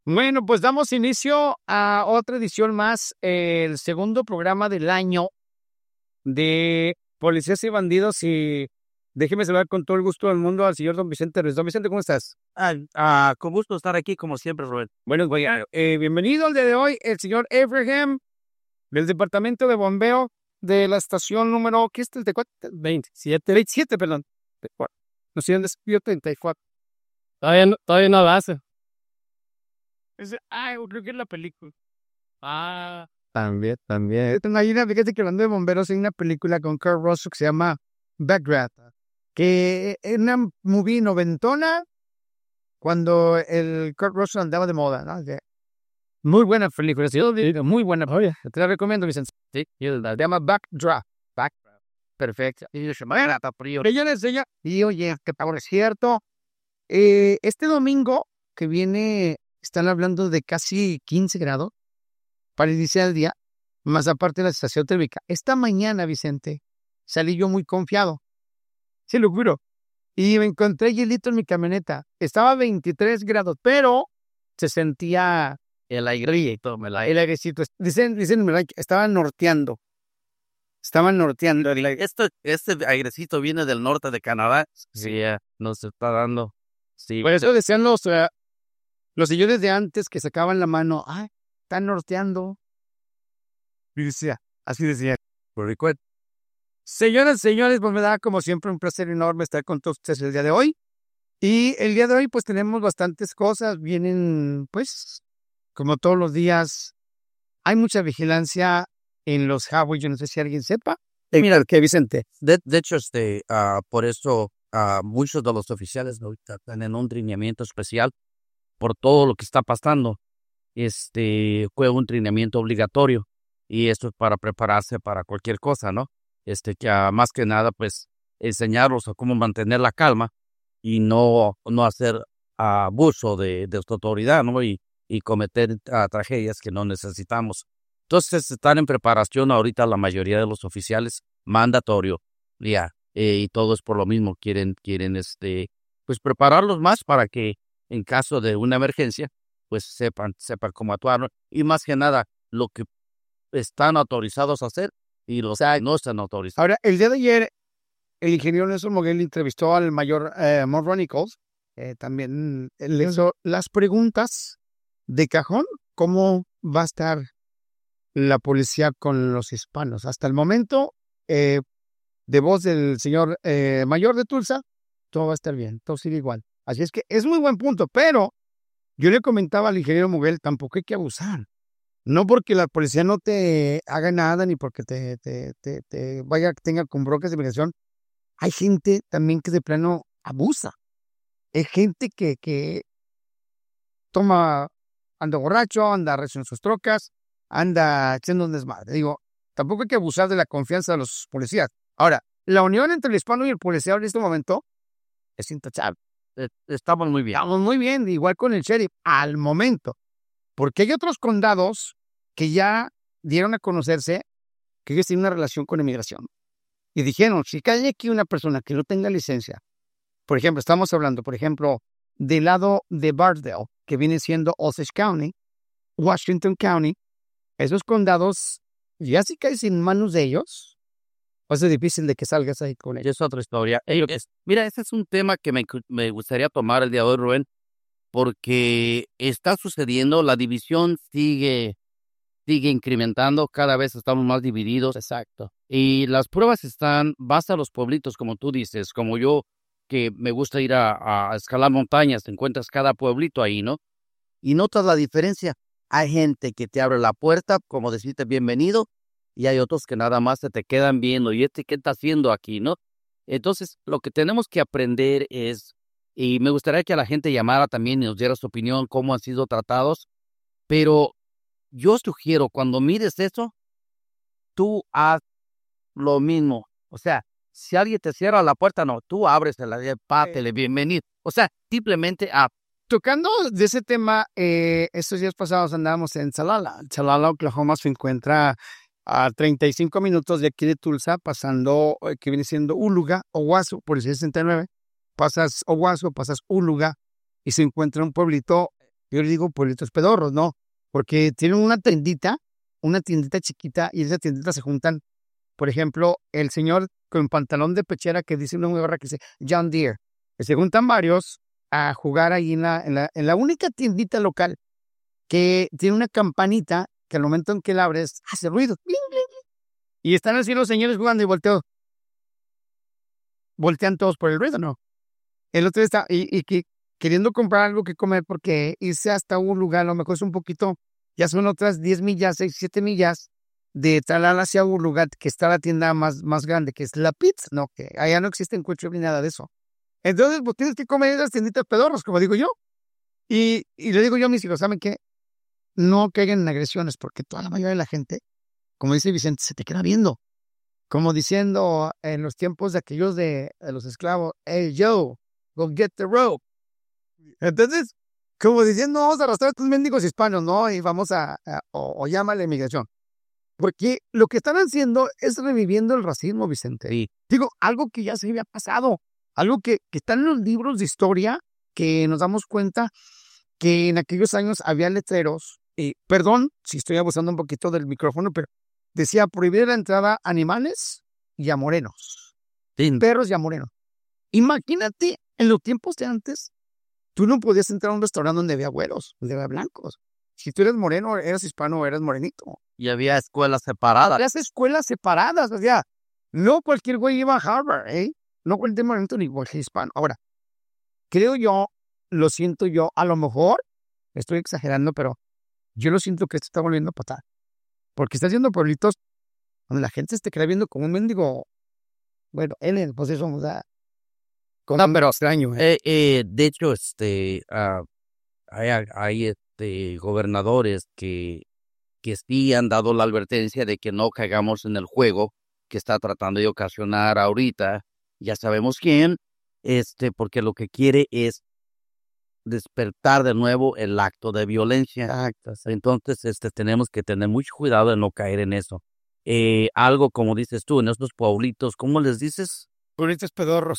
Bueno, pues damos inicio a otra edición más, el segundo programa del año de Policías y Bandidos. Y déjeme saludar con todo el gusto del mundo al señor don Vicente Ruiz. Don Vicente, ¿cómo estás? Con gusto estar aquí, como siempre, Rubén. Bueno, bienvenido al día de hoy, el señor Abraham, del Departamento de Bombeo de la estación número, ¿qué es? 34, 27, perdón. No sé dónde escribió 34. Todavía no avanza. Creo que es la película. También. Fíjate que hablando de bomberos, hay una película con Kurt Russell que se llama Backraft, que es una movie noventona cuando el Kurt Russell andaba de moda, ¿no? Muy buena película, sí, muy buena. Oye, te la recomiendo, Vicente. Sí, se llama Backdraft. Perfecto. Y ella le enseña, y oye, que por cierto, este domingo que viene, están hablando de casi 15 grados para iniciar el día, más aparte de la estación térmica. Esta mañana, Vicente, salí yo muy confiado, sí lo juro, y me encontré hielito en mi camioneta. Estaba a 23 grados, pero se sentía El aire y todo, el airecito. Dicen, estaban norteando. Este airecito viene del norte de Canadá. Sí, nos está dando. Sí. Por eso decían los señores de antes que sacaban la mano, están norteando. Y así decía. Señoras, señores, pues me da como siempre un placer enorme estar con todos ustedes el día de hoy. Y el día de hoy pues tenemos bastantes cosas. Vienen pues como todos los días. Hay mucha vigilancia en los highways. Yo no sé si alguien sepa. Mira, ¿qué, Vicente? De hecho, por eso muchos de los oficiales ahorita están en un entrenamiento especial por todo lo que está pasando. Fue un entrenamiento obligatorio y esto es para prepararse para cualquier cosa, ¿no? Más que nada, pues, enseñarlos a cómo mantener la calma y no hacer abuso de su autoridad, ¿no? Y cometer tragedias que no necesitamos. Entonces, están en preparación ahorita la mayoría de los oficiales, mandatorio, y todo es por lo mismo. Quieren, pues, prepararlos más para que en caso de una emergencia, pues, sepan cómo actuar, ¿no? Y más que nada, lo que están autorizados a hacer y los que no están autorizados. Ahora, el día de ayer, el ingeniero Nelson Moguel entrevistó al mayor Monroe Nichols. También le hizo las preguntas de cajón, ¿cómo va a estar la policía con los hispanos? Hasta el momento, de voz del señor mayor de Tulsa, todo va a estar bien, todo sigue igual. Así es que es muy buen punto, pero yo le comentaba al ingeniero Moguel, tampoco hay que abusar. No porque la policía no te haga nada, ni porque te tenga con broncas de migración. Hay gente también que de plano abusa. Hay gente que anda borracho, anda recio en sus trocas, anda echando un desmadre. Digo, tampoco hay que abusar de la confianza de los policías. Ahora, la unión entre el hispano y el policía en este momento es intachable. Estamos muy bien. Estamos muy bien, igual con el sheriff, al momento. Porque hay otros condados que ya dieron a conocerse que ellos tienen una relación con inmigración. Y dijeron, si hay aquí una persona que no tenga licencia, por ejemplo, estamos hablando, del lado de Bardell, que viene siendo Osage County, Washington County, esos condados, ya si caes en manos de ellos, va a ser difícil de que salgas ahí con ellos. Es otra historia. Mira, ese es un tema que me gustaría tomar el día de hoy, Rubén, porque está sucediendo, la división sigue incrementando, cada vez estamos más divididos. Exacto. Y las pruebas vas a los pueblitos, como tú dices, como yo, que me gusta ir a escalar montañas, te encuentras cada pueblito ahí, ¿no? Y notas la diferencia. Hay gente que te abre la puerta, como decirte bienvenido, y hay otros que nada más te quedan viendo, ¿y qué está haciendo aquí, no? Entonces, lo que tenemos que aprender y me gustaría que la gente llamara también y nos diera su opinión, cómo han sido tratados, pero yo sugiero, cuando mires eso, tú haz lo mismo. O sea, si alguien te cierra la puerta, no, tú ábresela, pátele, bienvenido. O sea, simplemente Tocando de ese tema, estos días pasados andábamos en Salala. Salala, Oklahoma, se encuentra a 35 minutos de aquí de Tulsa, pasando, que viene siendo Uluga, Owasso, por el 69. Pasas Owasso, pasas Uluga, y se encuentra un pueblito Yo le digo pueblitos pedorros, ¿no? Porque tienen una tiendita chiquita, y en esa tiendita se juntan, por ejemplo, el señor con pantalón de pechera que dice una gorra que dice John Deere, que se juntan varios a jugar ahí en la única tiendita local que tiene una campanita que al momento en que la abres hace ruido. ¡Bling, bling, bling! Y están así los señores jugando y voltean todos por el ruido, ¿no? El otro día está queriendo comprar algo que comer porque irse hasta un lugar, a lo mejor es un poquito, ya son otras 10 millas, 6, 7 millas de Talal hacia un lugar que está la tienda más grande, que es la pizza, ¿no? Que allá no existe encuentro ni nada de eso. Entonces, pues tienes que comer en las tienditas pedorros, como digo yo. Y le digo yo a mis hijos, ¿saben qué? No caigan en agresiones, porque toda la mayoría de la gente, como dice Vicente, se te queda viendo. Como diciendo en los tiempos de aquellos de los esclavos, hey, yo, go get the rope. Entonces, como diciendo, vamos a arrastrar a estos mendigos hispanos, ¿no? Y vamos o llama a la inmigración. Porque lo que están haciendo es reviviendo el racismo, Vicente. Sí. Digo, algo que ya se había pasado, algo que está en los libros de historia, que nos damos cuenta que en aquellos años había letreros, perdón si estoy abusando un poquito del micrófono, pero decía prohibir la entrada a animales y a morenos, Sí. perros y a morenos. Imagínate, en los tiempos de antes, tú no podías entrar a un restaurante donde había güeros, donde había blancos. Si tú eres moreno, eras hispano o eras morenito. Y había escuelas separadas. Las escuelas separadas, o sea, no cualquier güey iba a Harvard, ¿eh? No cualquier morenito ni cualquier hispano. Ahora, creo yo, lo siento yo, a lo mejor estoy exagerando, pero yo lo siento que esto está volviendo a pasar. Porque está haciendo pueblitos donde la gente se esté queda viendo como un mendigo, bueno, él, pues eso, o sea, No, pero extraño. de hecho, hay gobernadores que sí han dado la advertencia de que no caigamos en el juego que está tratando de ocasionar ahorita. Ya sabemos quién, porque lo que quiere es despertar de nuevo el acto de violencia. Exacto. Entonces, tenemos que tener mucho cuidado de no caer en eso. Algo como dices tú, en estos pueblitos, ¿cómo les dices? Pueblitos pedorros.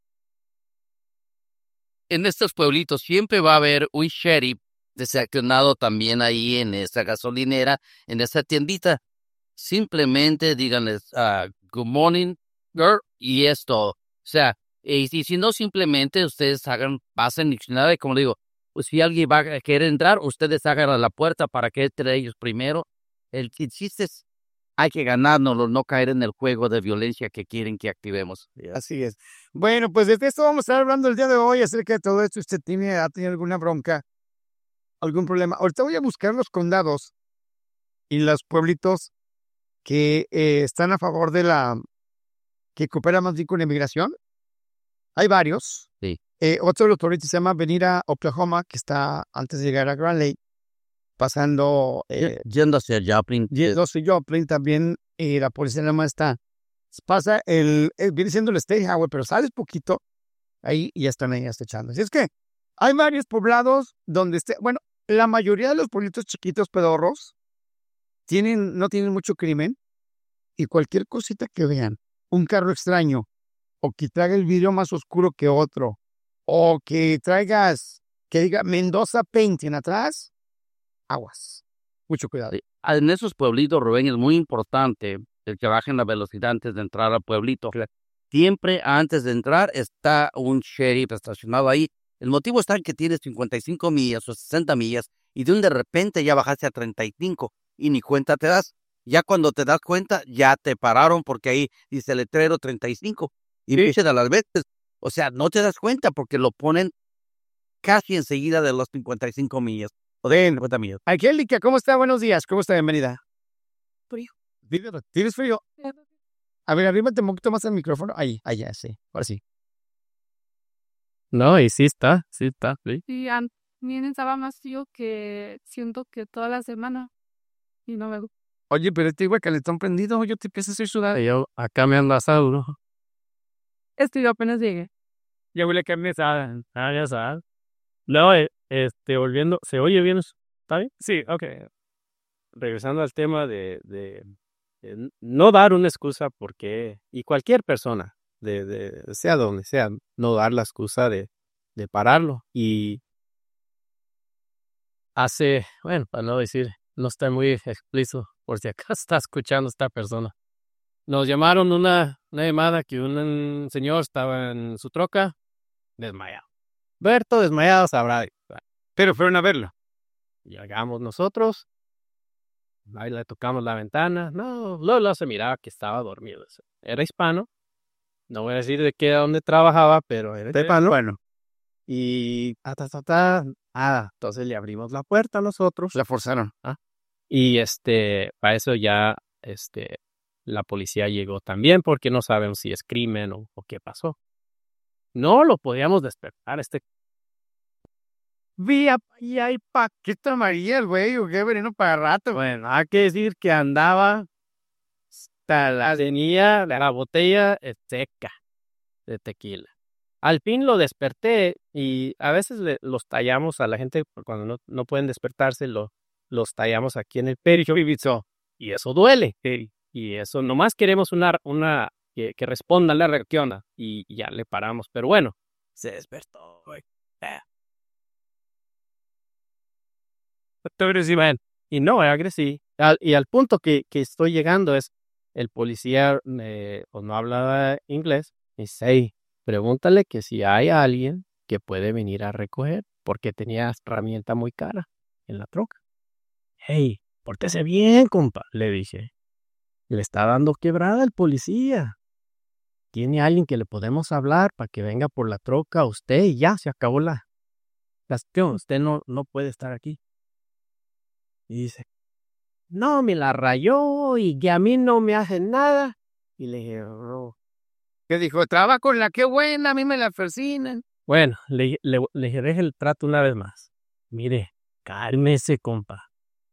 En estos pueblitos siempre va a haber un sheriff desaccionado también ahí en esa gasolinera, en esa tiendita. Simplemente díganles, good morning, girl, y esto. O sea, y si no, simplemente ustedes pasen diccionario, como digo, pues si alguien va a querer entrar, ustedes hagan a la puerta para que entre ellos primero. El chiste es, hay que ganárnoslo, no caer en el juego de violencia que quieren que activemos. Así es. Bueno, pues de esto vamos a estar hablando el día de hoy, acerca de todo esto. ¿Usted ha tenido alguna bronca, algún problema? Ahorita voy a buscar los condados y los pueblitos que están a favor que cooperan más bien con la inmigración. Hay varios. Sí. Otro de los pueblitos se llama Avenida Oklahoma, que está antes de llegar a Grand Lake, pasando Yendo hacia Joplin. Joplin también, la policía nada más pasa viene siendo el State Highway, pero sales poquito ahí y ya están ahí acechando. Así es que hay varios poblados donde bueno, la mayoría de los pueblitos chiquitos pedorros no tienen mucho crimen, y cualquier cosita que vean, un carro extraño, o que traiga el vidrio más oscuro que otro, o que diga Mendoza Painting atrás, aguas. Mucho cuidado. En esos pueblitos, Rubén, es muy importante el que bajen la velocidad antes de entrar al pueblito. Claro. Siempre antes de entrar está un sheriff estacionado ahí. El motivo está en que tienes 55 millas o 60 millas y de repente ya bajaste a 35 y ni cuenta te das. Ya cuando te das cuenta, ya te pararon porque ahí dice letrero 35. Y muchas de las veces, o sea, no te das cuenta porque lo ponen casi enseguida de los 55 millas. O de 50 millas. Angélica, ¿cómo está? Buenos días. ¿Cómo está? Bienvenida. Frío. ¿Tienes frío? A ver, arrímate un poquito más el micrófono. Ahí, ya, sí. Ahora sí. No, y sí está, sí. Sí, también estaba más frío que siento que toda la semana. Y no me gusta. Oye, pero te digo que le están prendido. Yo te empiezo a hacer sudar. Y yo acá me ando asado, ¿no? Yo apenas llegué. Ya huele a carne asada. Ya sabes. No, volviendo, ¿se oye bien? ¿Está bien? Sí, ok. Regresando al tema de no dar una excusa porque, y cualquier persona, sea donde sea, no dar la excusa de pararlo. Y bueno, para no decir, no está muy explícito, por si acaso está escuchando esta persona. Nos llamaron una llamada que un señor estaba en su troca desmayado. Berto desmayado sabrá. Pero fueron a verlo. Llegamos nosotros, ahí le tocamos la ventana. No, Lola se miraba que estaba dormido. Era hispano. No voy a decir de qué, dónde trabajaba, pero era hispano. Bueno, Y nada. Entonces le abrimos la puerta a nosotros. la forzaron. Y para eso ya la policía llegó también, porque no sabemos si es crimen o qué pasó. No lo podíamos despertar. Vía y hay paquete amarilla, el güey, o qué veneno para rato. Bueno, hay que decir que andaba tenía la botella seca de tequila. Al fin lo desperté y a veces los tallamos a la gente cuando no pueden despertarse, los tallamos aquí en el pecho y eso duele. Y eso, nomás queremos una que responda a la reacción y ya le paramos. Pero bueno, se despertó, güey. Y no, agresí. Y al punto que estoy llegando es, el policía pues no hablaba inglés. Y dice, hey, pregúntale que si hay alguien que puede venir a recoger, porque tenía herramienta muy cara en la troca. Hey, pórtese bien, compa, le dije. Le está dando quebrada el policía. ¿Tiene alguien que le podemos hablar para que venga por la troca a usted? Y ya, se acabó la cuestión. Usted no puede estar aquí. Y dice, no, me la rayó y que a mí no me hace nada. Y le dije, no. Que dijo, traba con la que buena, a mí me la persinan. Bueno, le dije el trato una vez más. Mire, cálmese, compa.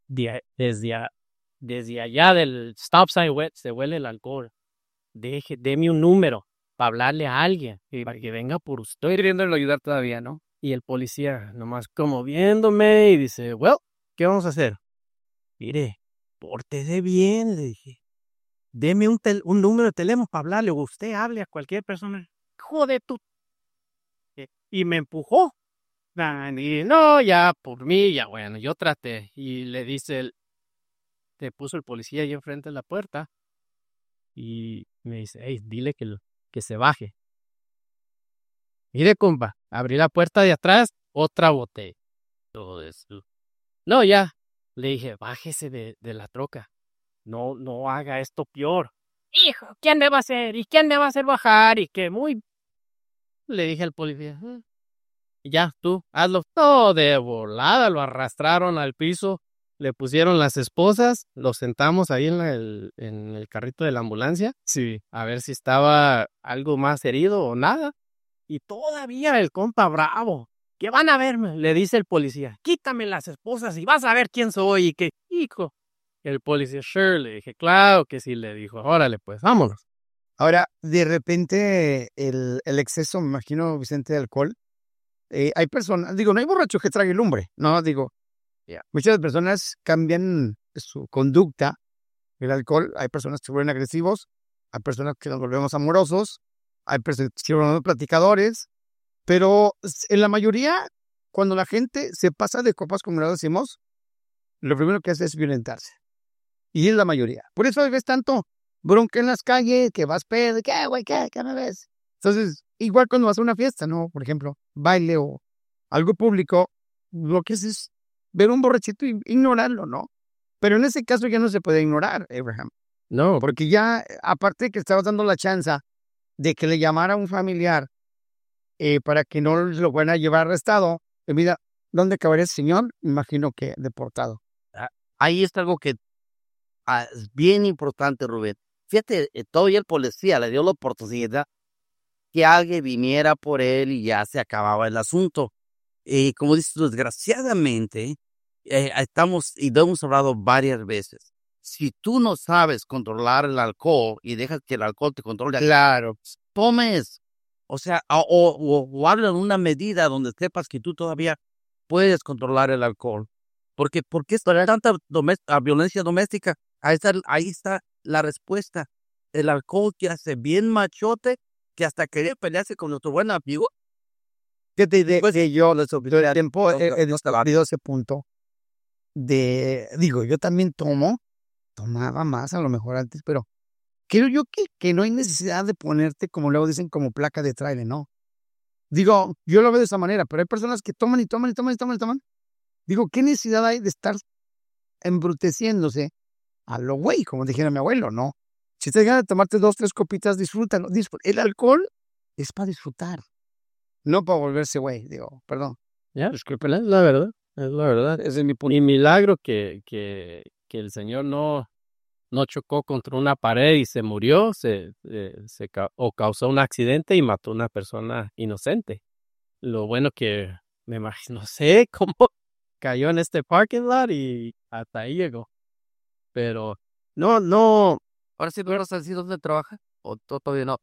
Desde allá del stop sign se huele el alcohol. Deme un número para hablarle a alguien y para que venga por usted. Estoy queriéndolo ayudar todavía, ¿no? Y el policía nomás como viéndome y dice, well, ¿qué vamos a hacer? Mire, pórtese bien, le dije. Deme un número de teléfono para hablarle, o usted hable a cualquier persona. Joder, tú. Y me empujó. Y no, ya por mí, ya bueno, yo traté. Y le dice, te puso el policía ahí enfrente de la puerta. Y me dice, hey, dile que se baje. Mire, compa, abrí la puerta de atrás, otra botella. Todo eso. No, ya. Le dije, bájese de la troca. No haga esto peor. Hijo, ¿quién me va a hacer? ¿Y quién me va a hacer bajar? Y que le dije al policía, ya, tú, hazlo. No, de volada, lo arrastraron al piso, le pusieron las esposas, lo sentamos ahí en el carrito de la ambulancia. Sí. A ver si estaba algo más herido o nada. Y todavía el compa bravo. ¿Qué van a verme? Le dice el policía, quítame las esposas y vas a ver quién soy. Y que, hijo. El policía, sure, le dije, claro que sí, le dijo, órale, pues, vámonos. Ahora, de repente, el exceso, me imagino, Vicente, de alcohol, hay personas, digo, no hay borrachos que traguen lumbre, no, digo, muchas personas cambian su conducta, el alcohol, hay personas que se vuelven agresivos, hay personas que nos volvemos amorosos, hay personas que se vuelven platicadores, pero en la mayoría, cuando la gente se pasa de copas, como lo decimos, lo primero que hace es violentarse. Y es la mayoría. Por eso ves tanto bronca en las calles, que vas pedo, ¿qué, güey? ¿Qué me ves? Entonces, igual cuando vas a una fiesta, ¿no? Por ejemplo, baile o algo público, lo que haces es ver un borrachito y ignorarlo, ¿no? Pero en ese caso ya no se puede ignorar, Abraham. No. Porque ya, aparte de que estabas dando la chance de que le llamara a un familiar para que no lo fueran a llevar arrestado, mira, ¿dónde acabaría ese señor? Imagino que deportado. Ahí está algo que es bien importante, Rubén. Fíjate, todavía el policía le dio la oportunidad que alguien viniera por él y ya se acababa el asunto. Como dices, desgraciadamente, estamos, y lo hemos hablado varias veces, si tú no sabes controlar el alcohol y dejas que el alcohol te controle, claro, tomes, o sea, o habla en una medida donde sepas que tú todavía puedes controlar el alcohol. ¿Por qué es tanta violencia doméstica? Ahí está la respuesta. El alcohol que hace bien machote, que hasta quería pelearse con nuestro buen amigo. Que te digo que yo les opino el tiempo he discutido ese punto. digo, yo también tomaba más a lo mejor antes, pero creo yo que no hay necesidad de ponerte, como luego dicen, como placa de trailer, ¿no? Digo, yo lo veo de esa manera, pero hay personas que toman y toman y toman y toman y toman. Digo, ¿qué necesidad hay de estar embruteciéndose a lo güey, como dijera mi abuelo, ¿no? Si te ganas de tomarte 2, 3 copitas, disfrútalo. El alcohol es para disfrutar, no para volverse güey, digo, perdón. Ya, discúlpela, es la verdad, es la verdad. Ese es mi punto. Y milagro que el señor no chocó contra una pared y se murió, o causó un accidente y mató a una persona inocente. Lo bueno que me imagino, no sé cómo cayó en este parking lot y hasta ahí llegó. Pero no. Ahora sí, ¿no vas a decir dónde trabaja? ¿O todavía no?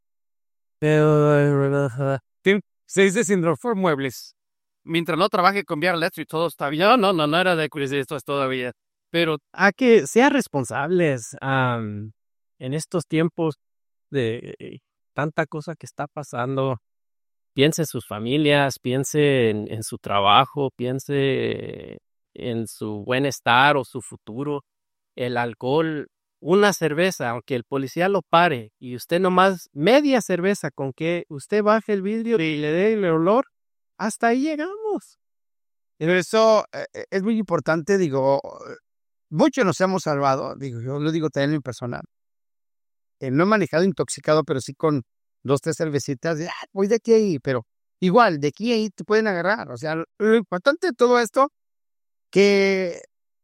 Se dice sin por muebles. Mientras no trabaje con Vía Electric, todo está bien. No era de crisis, esto es todavía. Pero a que sean responsables en estos tiempos de tanta cosa que está pasando. Piense en sus familias, piense en su trabajo, piense en su bienestar o su futuro. El alcohol, una cerveza, aunque el policía lo pare y usted nomás media cerveza con que usted baje el vidrio y le dé el olor, hasta ahí llegamos. Pero eso es muy importante, digo, muchos nos hemos salvado, digo, yo lo digo también en mi personal. No he manejado intoxicado, pero sí con 2, 3 cervecitas, voy de aquí a ahí, pero igual, de aquí a ahí te pueden agarrar. O sea, lo importante de todo esto, que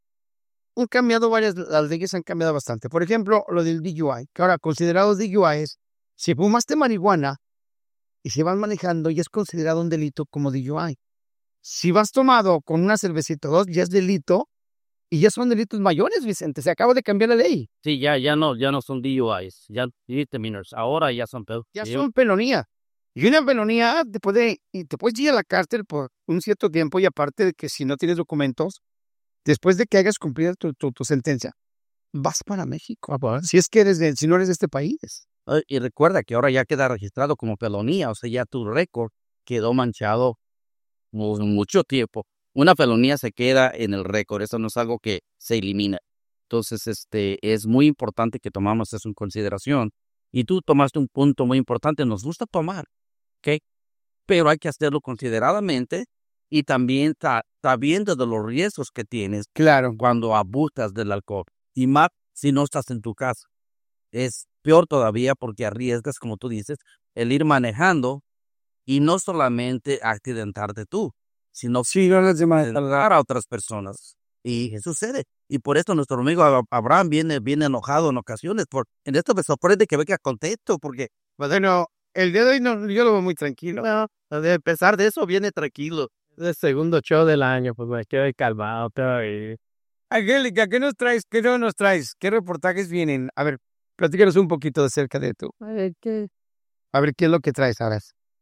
las leyes han cambiado bastante. Por ejemplo, lo del DUI, que ahora considerados DUI es, si fumaste marihuana y si vas manejando, ya es considerado un delito como DUI. Si vas tomado con una cervecita o 2, ya es delito, y ya son delitos mayores, Vicente. Se acaba de cambiar la ley. Sí, ya no son DUIs, ya misdemeanors. Ahora ya son pedos. Ya son felonía. Y una felonía te puedes ir a la cárcel por un cierto tiempo, y aparte de que si no tienes documentos, después de que hayas cumplido tu sentencia, vas para México. Si es que si no eres de este país. Y recuerda que ahora ya queda registrado como felonía, o sea, ya tu récord quedó manchado mucho tiempo. Una felonía se queda en el récord, eso no es algo que se elimina. Entonces, es muy importante que tomamos eso en consideración. Y tú tomaste un punto muy importante, nos gusta tomar, ¿ok? Pero hay que hacerlo consideradamente y también sabiendo de los riesgos que tienes Claro. cuando abusas del alcohol. Y más si no estás en tu casa. Es peor todavía porque arriesgas, como tú dices, el ir manejando y no solamente accidentarte tú, sino accidentar a otras personas. Y eso sucede. Y por eso nuestro amigo Abraham viene enojado en ocasiones. En esto me sorprende que venga contento porque, Bueno, el día de hoy yo lo veo muy tranquilo. a pesar de eso, viene tranquilo. Es el segundo show del año, pues me quedo calmado todavía. Angélica, ¿qué nos traes? ¿Qué no nos traes? ¿Qué reportajes vienen? A ver, platícanos un poquito acerca de tú. A ver, ¿qué? A ver, ¿qué es lo que traes ahora?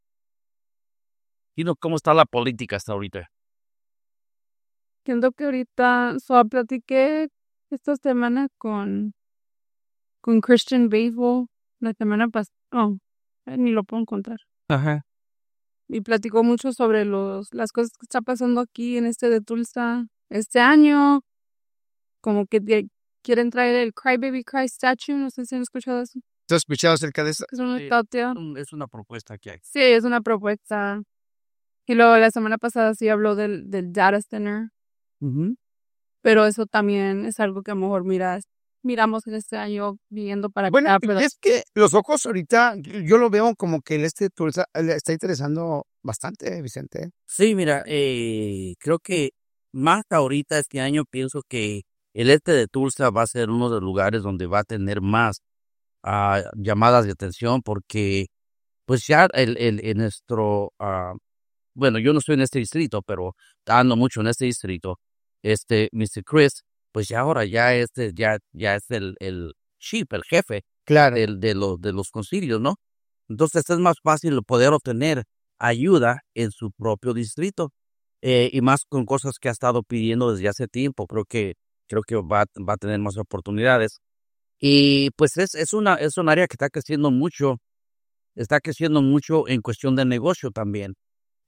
Y ¿cómo está la política hasta ahorita? Siento que ahorita, platiqué esta semana con Christian Baseball, la semana pasada, ni lo puedo encontrar. Ajá. Y platicó mucho sobre las cosas que está pasando aquí en de Tulsa este año, como que quieren traer el Cry Baby Cry statue, no sé si han escuchado eso. ¿Tú has escuchado acerca de eso? Es una Sí. estatua. Es una propuesta que hay. Sí, es una propuesta. Y luego la semana pasada sí habló del data center. Pero eso también es algo que a lo mejor miramos en este año viviendo para Bueno, acá. Pero es que los ojos ahorita, yo lo veo como que el Tulsa le está interesando bastante, Vicente. Sí, mira, creo que más ahorita este año pienso que el de Tulsa va a ser uno de los lugares donde va a tener más llamadas de atención porque pues ya en nuestro, bueno, yo no estoy en este distrito, pero ando mucho en este distrito, Mr. Chris, pues ya ahora ya es el chief, el jefe Claro. de los concilios, ¿no? Entonces es más fácil poder obtener ayuda en su propio distrito y más con cosas que ha estado pidiendo desde hace tiempo. Creo que va a tener más oportunidades y pues es un área que está creciendo mucho en cuestión de negocio también.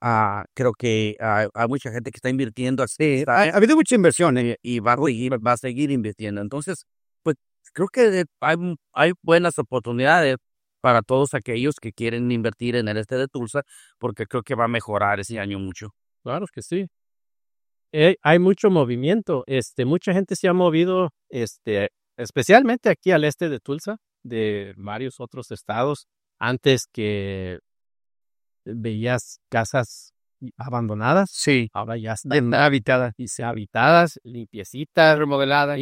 creo que hay mucha gente que está invirtiendo así, Ha habido mucha inversión. y va a seguir invirtiendo. Entonces, pues creo que hay buenas oportunidades para todos aquellos que quieren invertir en el este de Tulsa, porque creo que va a mejorar ese año mucho. Claro que sí. Hay mucho movimiento. Mucha gente se ha movido, especialmente aquí al este de Tulsa, de varios otros estados, antes que veías casas abandonadas. Sí. Ahora ya están Habitada. habitadas, limpiecitas, Remodelada.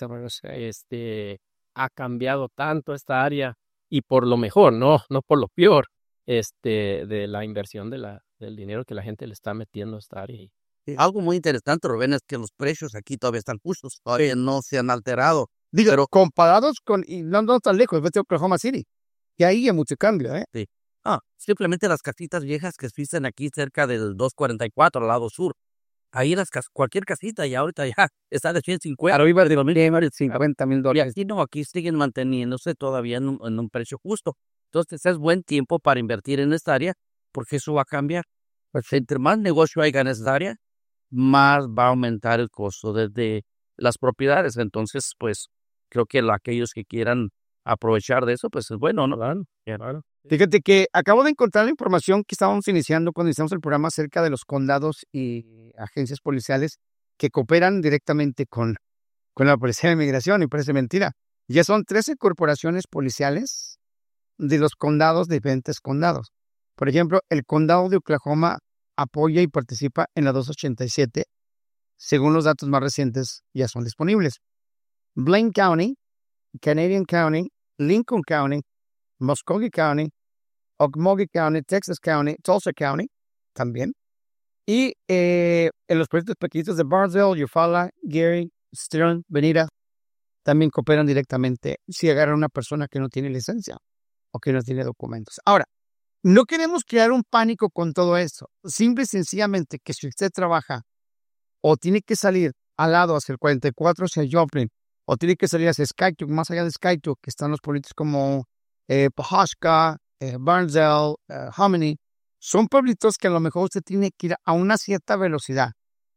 ha cambiado tanto esta área y por lo mejor, no por lo peor, de la inversión del dinero que la gente le está metiendo a esta área. Algo muy interesante, Rubén, es que los precios aquí todavía están justos, todavía no se han alterado. Digo, Pero- comparados con, y no tan lejos, vete a Oklahoma City. Y ahí hay mucho cambio, ¿eh? Simplemente las casitas viejas que existen aquí cerca del 244 al lado sur. Ahí cualquier casita ya ahorita ya está de 150. Arriba de $50,000. Y aquí no, aquí siguen manteniéndose todavía en un precio justo. Entonces es buen tiempo para invertir en esta área porque eso va a cambiar. Pues, entre más negocio haya en esta área, más va a aumentar el costo de las propiedades. Entonces, pues creo que aquellos que quieran aprovechar de eso, pues es bueno, ¿no? Claro. Fíjate que acabo de encontrar la información que estábamos iniciando cuando iniciamos el programa acerca de los condados y agencias policiales que cooperan directamente con la Policía de Migración, y parece mentira. Ya son 13 corporaciones policiales de los condados, diferentes condados. Por ejemplo, el condado de Oklahoma apoya y participa en la 287, según los datos más recientes ya son disponibles. Blaine County, Canadian County, Lincoln County, Muscogee County, Okmulgee County, Texas County, Tulsa County también. Y en los proyectos pequeñitos de Barnesville, Eufaula, Gary, Stern, Venira, también cooperan directamente si agarran a una persona que no tiene licencia o que no tiene documentos. Ahora, no queremos crear un pánico con todo esto. Simple y sencillamente que si usted trabaja o tiene que salir al lado hacia el 44, hacia Joplin, o tiene que salir hacia Skytook, más allá de Skytook, que están los pueblitos como Pahashka, Barnesville, Hominy, son pueblitos que a lo mejor usted tiene que ir a una cierta velocidad.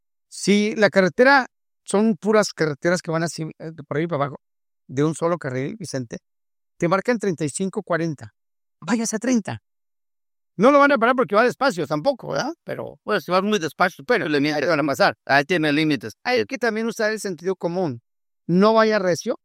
Si la carretera son puras carreteras que van así, por ahí para abajo, de un solo carril, Vicente, te marcan 35, 40. Váyase a 30. No lo van a parar porque va despacio tampoco, ¿verdad? Pero, Pues si vas muy despacio, pero le ahí van a pasar. ahí tiene límites. Hay que también usar el sentido común. No vaya recio.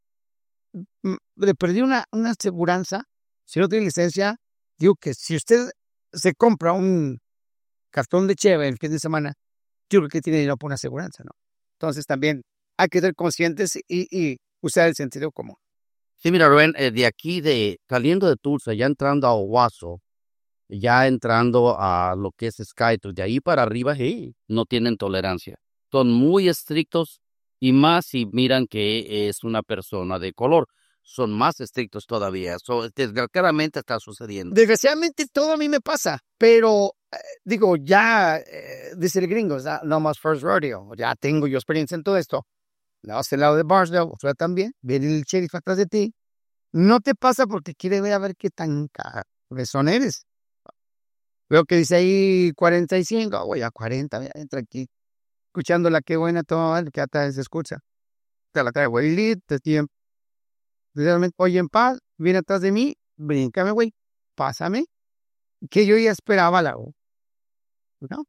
Le perdí una aseguranza. Si no tiene licencia, digo que si usted se compra un cartón de cheve el fin de semana, yo creo que tiene dinero para una aseguranza, ¿no? Entonces también hay que ser conscientes y usar el sentido común. Sí, mira, Rubén, de aquí, saliendo de Tulsa, ya entrando a Owasso, ya entrando a lo que es Skytook, de ahí para arriba, no tienen tolerancia. Son muy estrictos y más si miran que es una persona de color. Son más estrictos todavía. Desgraciadamente está sucediendo. Desgraciadamente todo a mí me pasa, pero digo, ya, dice el gringo, no más first rodeo, ya tengo yo experiencia en todo esto. Le vas al lado de Barnesville, o sea, también, viene el sheriff atrás de ti. No te pasa porque quiere ver a ver qué tan cabezón eres. Veo que dice ahí 45, voy a 40, mira, entra aquí. Escuchándola, qué buena todo, que atrás se escucha. Te la trae, güey, te tiempo. Realmente, oye, en paz, viene atrás de mí, bríncame, güey, pásame. Que yo ya esperaba la U. ¿No?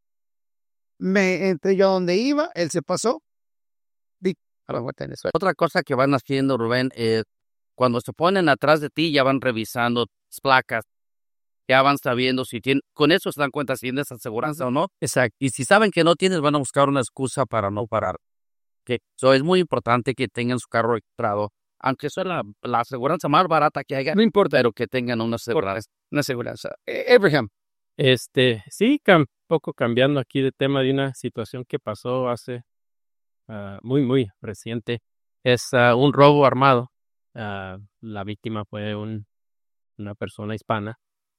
Me entré yo a donde iba, él se pasó. A la vuelta en eso. Otra cosa que van haciendo, Rubén, es cuando se ponen atrás de ti, ya van revisando las placas, ya van sabiendo si tienen, con eso se dan cuenta si tienes aseguranza o no. Exacto. Y si saben que no tienes, van a buscar una excusa para no parar. Es muy importante que tengan su carro registrado, aunque sea la aseguranza más barata que haya, No importa, pero que tengan una aseguranza. una aseguranza. Abraham. Sí, poco cambiando aquí de tema de una situación que pasó hace muy reciente. Es un robo armado. La víctima fue una persona hispana.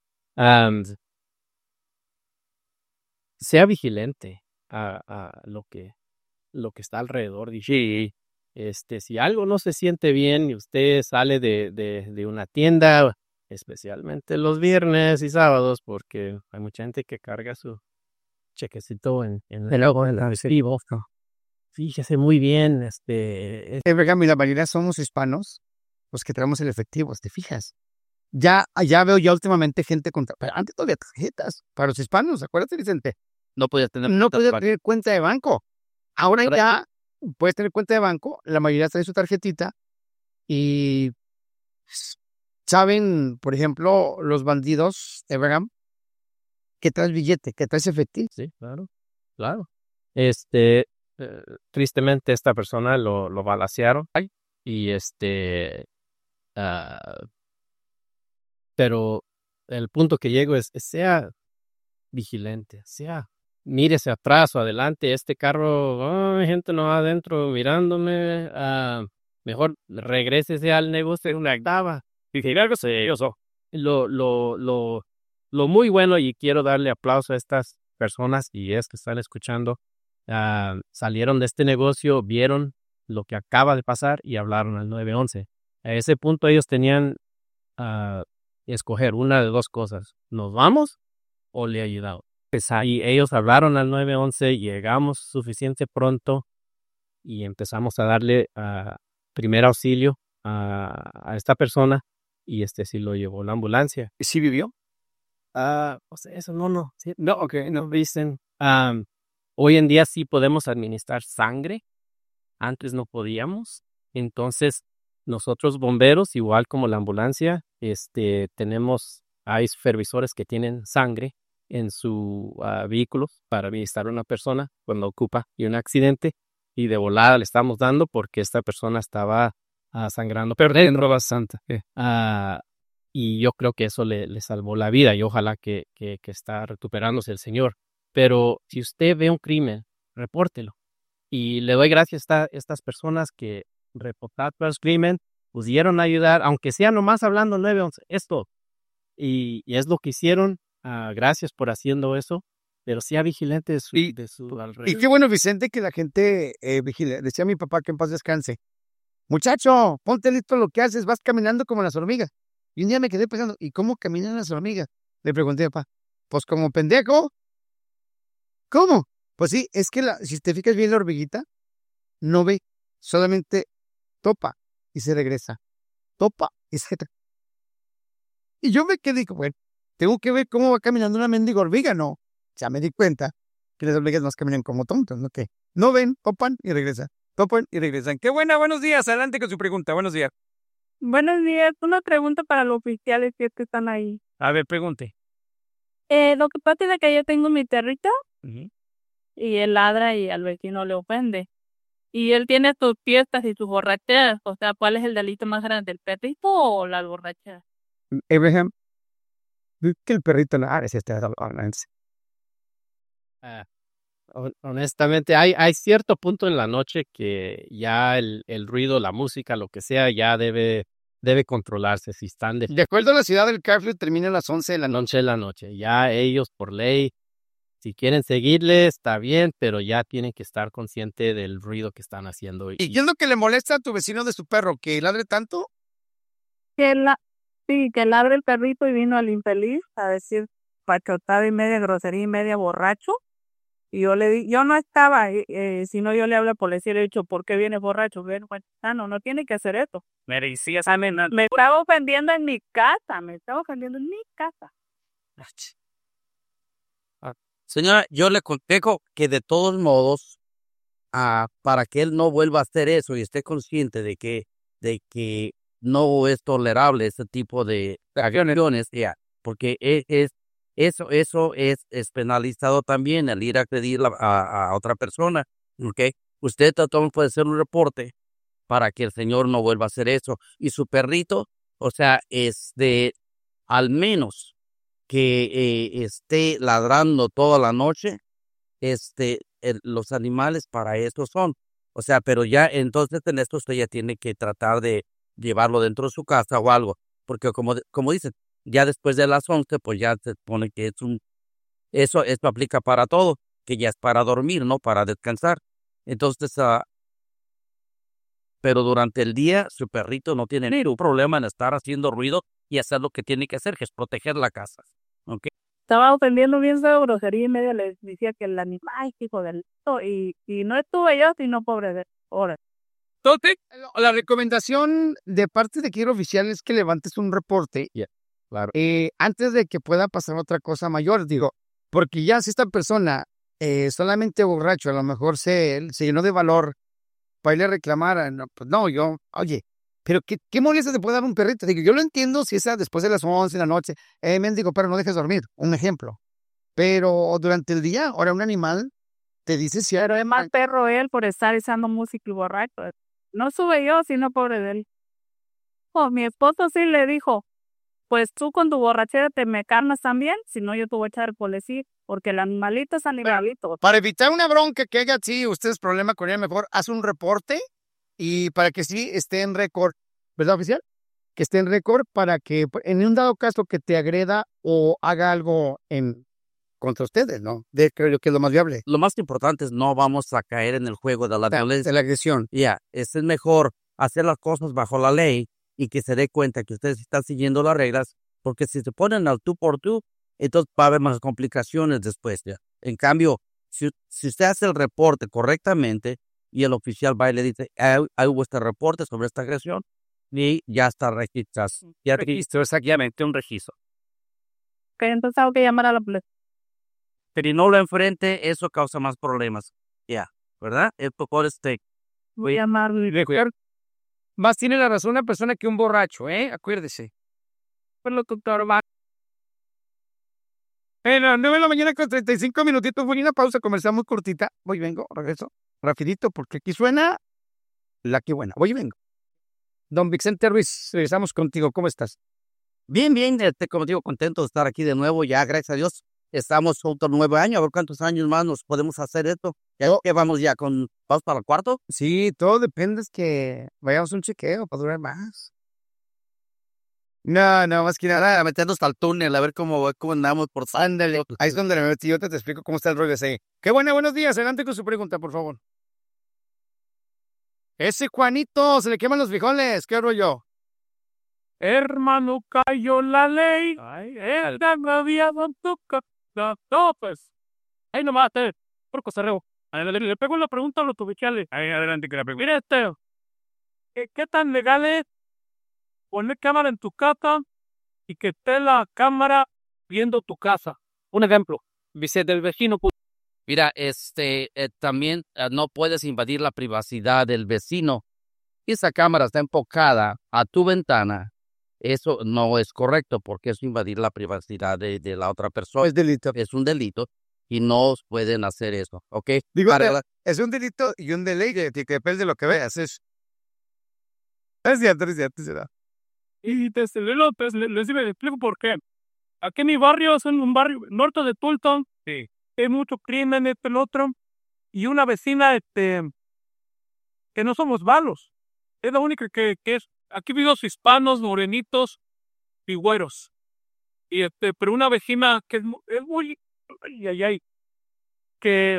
Sea vigilante a lo que está alrededor. Dije, si algo no se siente bien y usted sale de una tienda, especialmente los viernes y sábados, porque hay mucha gente que carga su chequecito en el vivo. Fíjese muy bien, Abraham, y la mayoría somos hispanos, los que traemos el efectivo, ¿te fijas? Ya veo ya últimamente gente con... Pero antes todavía tarjetas para los hispanos, acuérdate, Vicente. No podía tener. No podía tener cuenta de banco. Ahora ya puedes tener cuenta de banco, la mayoría trae su tarjetita y saben, por ejemplo, los bandidos, Abraham, que traes billete, que traes efectivo. Sí, claro. Tristemente esta persona lo balacearon y pero el punto que llego es sea vigilante, mírese atrás o adelante, este carro, hay gente no va adentro mirándome, mejor regrésese al negocio una octava. Dije, algo serioso. Lo muy bueno, y quiero darle aplauso a estas personas y es que están escuchando, salieron de este negocio, vieron lo que acaba de pasar y hablaron al 911. A ese punto ellos tenían escoger una de dos cosas, ¿nos vamos o le ayudamos? Pues ahí ellos hablaron al 911, llegamos suficiente pronto y empezamos a darle primer auxilio a esta persona y sí lo llevó la ambulancia. ¿Y sí vivió? Eso no. Sí, no, okay, no dicen. Hoy en día sí podemos administrar sangre, antes no podíamos, entonces nosotros bomberos, igual como la ambulancia, hay supervisores que tienen sangre en su vehículo para administrar a una persona cuando ocupa y un accidente y de volada le estamos dando porque esta persona estaba sangrando, perdiendo bastante. Y yo creo que eso le salvó la vida y ojalá que está recuperándose el señor. Pero si usted ve un crimen, repórtelo. Y le doy gracias a estas personas que reportaron el crimen, pudieron ayudar, aunque sea nomás hablando 911, esto. Y es lo que hicieron. Gracias por haciendo eso. Pero sea vigilante de su alrededor. Y qué bueno, Vicente, que la gente vigile. Decía mi papá que en paz descanse. Muchacho, ponte listo lo que haces, vas caminando como las hormigas. Y un día me quedé pensando, ¿y cómo caminan las hormigas? Le pregunté a papá, pues como pendejo. ¿Cómo? Pues sí, es que si te fijas bien la hormiguita, no ve, solamente topa y se regresa. Topa y se regresa. Y yo me quedé, bueno, tengo que ver cómo va caminando una mendiga hormiga, ¿no? Ya me di cuenta que las hormigas más caminan como tontos, ¿no? Que no ven, topan y regresan. Topan y regresan. ¡Qué buena! Buenos días. Adelante con su pregunta. Buenos días. Buenos días. Una pregunta para los oficiales que están ahí. A ver, pregunte. Lo que pasa es que yo tengo mi perrito y él ladra y al vecino le ofende. Y él tiene sus fiestas y sus borracheras. O sea, ¿cuál es el delito más grande, el perrito o las borracheras? Abraham, que el perrito no es honestamente, hay cierto punto en la noche que ya el ruido, la música, lo que sea, ya debe controlarse. Si están de acuerdo a la ciudad, el curfew termina a las 11 de la noche. Ya ellos, por ley, si quieren seguirle, está bien, pero ya tienen que estar conscientes del ruido que están haciendo. ¿Y qué es lo que le molesta a tu vecino de su perro? ¿Que ladre tanto? Sí, que ladre el perrito y vino al infeliz a decir pachotada y media grosería y media borracho. Y yo le di, yo no estaba, sino yo le hablé a la policía y le he dicho, ¿por qué viene borracho? No tiene que hacer esto. Me estaba ofendiendo en mi casa, Señora, yo le contejo que de todos modos, para que él no vuelva a hacer eso y esté consciente de que no es tolerable ese tipo de acciones, porque eso es penalizado también, el ir a agredir a otra persona, ¿ok? Usted también puede hacer un reporte para que el señor no vuelva a hacer eso. Y su perrito, o sea, al menos que esté ladrando toda la noche, los animales para eso son. O sea, pero ya entonces en esto usted ya tiene que tratar de llevarlo dentro de su casa o algo, porque como dicen, ya después de las 11, pues ya se pone que esto aplica para todo, que ya es para dormir, no para descansar. Entonces, pero durante el día su perrito no tiene ningún problema en estar haciendo ruido y hacer lo que tiene que hacer, que es proteger la casa. ¿Ok? estaba ofendiendo bien de grosería y media, les decía que el animal, hijo del... Y no estuve yo, sino pobre de... Ahora. Entonces, la recomendación de parte de Quiero Oficial es que levantes un reporte Claro. antes de que pueda pasar otra cosa mayor, digo, porque ya si esta persona solamente borracho, a lo mejor se llenó de valor para irle a reclamar, no, pues no, oye, pero ¿qué molestia te puede dar un perrito? Digo, yo lo entiendo si es después de las 11 de la noche, mendigo, pero no dejes dormir, un ejemplo, pero durante el día, ahora un animal te dice si Pero es más perro él por estar echando música y borracho. No sube yo, sino pobre de él. Mi esposo sí le dijo, pues tú con tu borrachera te me carnas también, si no yo te voy a echar el policía, porque el animalito es animalito. Para evitar una bronca que haya, sí, ustedes problema con él, mejor haz un reporte y para que sí esté en récord, ¿verdad, oficial? Que esté en récord para que en un dado caso que te agreda o haga algo contra ustedes, ¿no? Creo yo que es lo más viable. Lo más importante es no vamos a caer en el juego de la violencia. De la agresión. Es mejor hacer las cosas bajo la ley y que se dé cuenta que ustedes están siguiendo las reglas, porque si se ponen al tú por tú, entonces va a haber más complicaciones después. ¿Ya? En cambio, si usted hace el reporte correctamente y el oficial va y le dice, hubo este reporte sobre esta agresión, y ya está registrado. Ya registró exactamente un registro. Que entonces tengo que llamar a la policía. Pero no lo enfrente, eso causa más problemas. ¿Verdad? Es por Voy a llamar. Más tiene la razón una persona que un borracho, acuérdese. Pero doctor, va. 9 de la mañana con 35 minutitos, voy a una pausa comercial muy cortita. Vengo, regreso, rapidito, porque aquí suena la que buena. Voy y vengo. Don Vicente Ruiz, regresamos contigo, ¿cómo estás? Bien, como digo, contento de estar aquí de nuevo, ya, gracias a Dios. Estamos otro 9 años, a ver cuántos años más nos podemos hacer esto. Ya que vamos ¿vamos para el cuarto? Sí, todo depende, es que vayamos a un chequeo para durar más. No, más que nada, meternos al túnel, a ver cómo andamos por... Ándale, ahí es donde me metí, yo te explico cómo está el rollo ese. Qué buenos días, adelante con su pregunta, por favor. Ese Juanito, se le queman los frijoles, ¿qué rollo? Hermano, cayó la ley. Ay, había no, pues. Ahí nomás, por cosarreo. Le pego la pregunta a los oficiales. Ahí, adelante, que la pregunta. Mire, ¿qué tan legal es poner cámara en tu casa y que esté la cámara viendo tu casa? Un ejemplo, del vecino. Mira, también no puedes invadir la privacidad del vecino. Esa cámara está enfocada a tu ventana. Eso no es correcto porque es invadir la privacidad de la otra persona. Es delito. Es un delito y no pueden hacer eso, ¿ok? Digo, es un delito y un deleite, que depende de lo que veas. Es cierto. Y les explico por qué. Aquí en mi barrio es un barrio norte de Tulton. Sí. Hay mucho crimen, el otro. Y una vecina, que no somos malos. Es la única que es. Aquí vivimos hispanos, morenitos y güeros. Y pero una vecina que es muy, que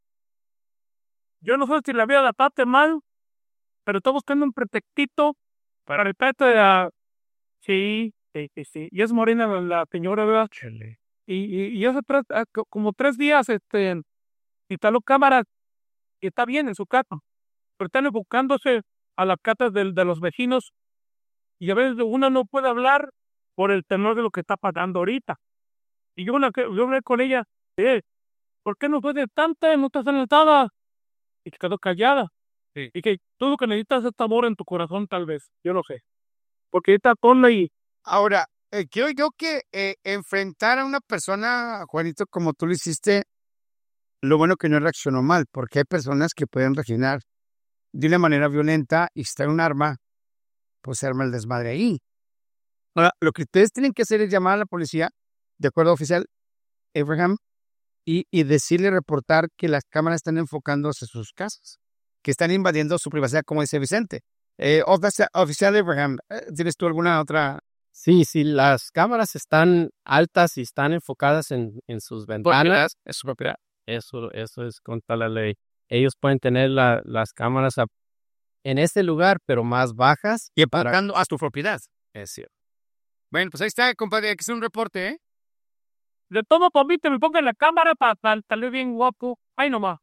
yo no sé si la vida la trate mal, pero está buscando un pretextito para el peto de la... Sí. Y es morena la señora, ¿verdad? Y hace como 3 días, instaló cámaras y está bien en su casa, pero están enfocándose a las casas de los vecinos y a veces uno no puede hablar por el tenor de lo que está pasando ahorita. Y yo hablé con ella, ¿por qué no puede tanta? No estás enlatada. Y se quedó callada. Sí. Y que todo lo que necesitas es amor en tu corazón, tal vez. Yo no sé. Porque ahorita ponla y... Ahora, quiero yo que enfrentar a una persona, Juanito, como tú lo hiciste, lo bueno que no reaccionó mal, porque hay personas que pueden reaccionar de una manera violenta y si está un arma, pues se arma el desmadre ahí. Ahora, lo que ustedes tienen que hacer es llamar a la policía, de acuerdo oficial, Abraham, y decirle, reportar que las cámaras están enfocándose a sus casas, que están invadiendo su privacidad, como dice Vicente. Oficial Abraham, ¿tienes tú alguna otra? Sí, las cámaras están altas y están enfocadas en sus ventanas. Es su propiedad. Eso es contra la ley. Ellos pueden tener las cámaras en ese lugar, pero más bajas. Y apuntando a tu propiedad. Es cierto. Bueno, pues ahí está, compadre, aquí es un reporte, De todo poquito me pongo en la cámara para salir bien guapo. Ay, nomás.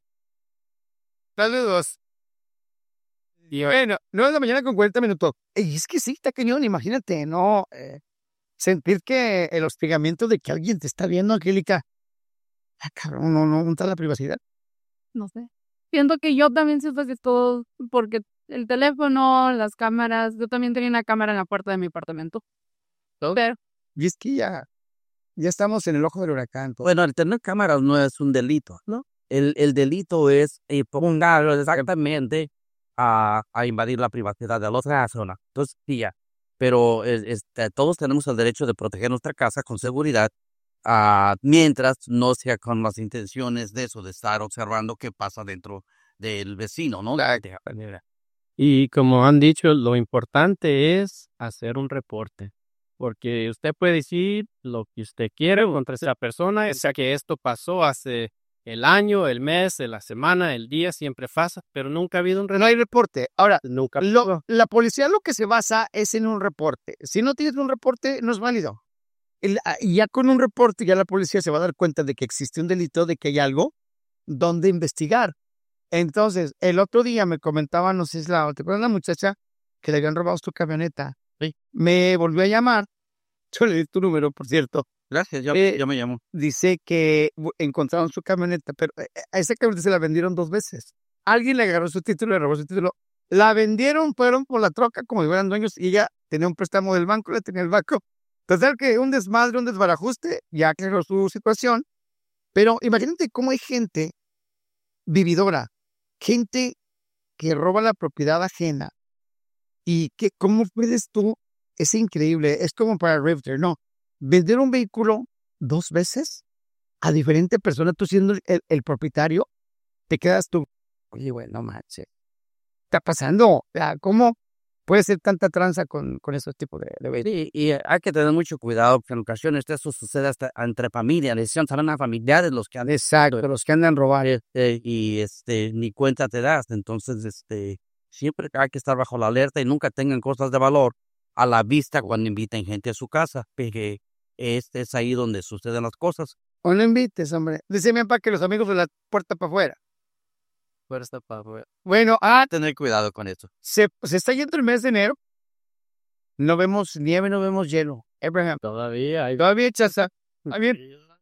Saludos. Y bueno, 9 de la mañana con 40 minutos. Ey, es que sí, está cañón, imagínate, ¿no? Sentir que el hostigamiento de que alguien te está viendo, Angélica. Cabrón, no está la privacidad. No sé. Siento que yo también siento que todo, porque el teléfono, las cámaras, yo también tenía una cámara en la puerta de mi apartamento. Pero Y es que ya estamos en el ojo del huracán. Pues. Bueno, el tener cámaras no es un delito, ¿no? El delito es pongarlo exactamente a invadir la privacidad de la otra persona. Entonces, sí, ya. Pero todos tenemos el derecho de proteger nuestra casa con seguridad, mientras no sea con las intenciones de eso, de estar observando qué pasa dentro del vecino, ¿no? Y como han dicho, lo importante es hacer un reporte. Porque usted puede decir lo que usted quiere contra esa persona, sea que esto pasó hace el año, el mes, la semana, el día, siempre pasa, pero nunca ha habido un No hay reporte. Ahora, Nunca. la policía lo que se basa es en un reporte. Si no tienes un reporte, no es válido. Y ya con un reporte, ya la policía se va a dar cuenta de que existe un delito, de que hay algo donde investigar. Entonces, el otro día me comentaba, no sé si ¿te acuerdas la muchacha que le habían robado su camioneta? Sí. Me volvió a llamar. Yo le di tu número, por cierto. Gracias, yo me llamo. Dice que encontraron su camioneta, pero a esa camioneta se la vendieron 2 veces. Alguien le agarró su título, le robó su título. La vendieron, fueron por la troca como si fueran dueños y ella tenía un préstamo del banco, le tenía el banco. Total que un desmadre, un desbarajuste, ya aclaró su situación. Pero imagínate cómo hay gente vividora, gente que roba la propiedad ajena y que cómo puedes tú, es increíble, es como para Rifter, ¿no? Vender un vehículo 2 veces a diferente persona, tú siendo el propietario, te quedas tú, oye, güey, no manches, está pasando, o sea, ¿cómo puede ser tanta tranza con esos tipos de vehículos? Sí, y hay que tener mucho cuidado, porque en ocasiones eso sucede hasta entre familias, son familiares los que andan. Exacto, los que andan robando. Y ni cuenta te das, entonces siempre hay que estar bajo la alerta y nunca tengan cosas de valor a la vista cuando inviten gente a su casa, porque es ahí donde suceden las cosas. O no invites, hombre. Dice mi papá que los amigos de la puerta para afuera. Fuerza para afuera. Bueno, Tener cuidado con eso. se está yendo el mes de enero. No vemos nieve, no vemos hielo. Abraham. Todavía Chaza. Bien.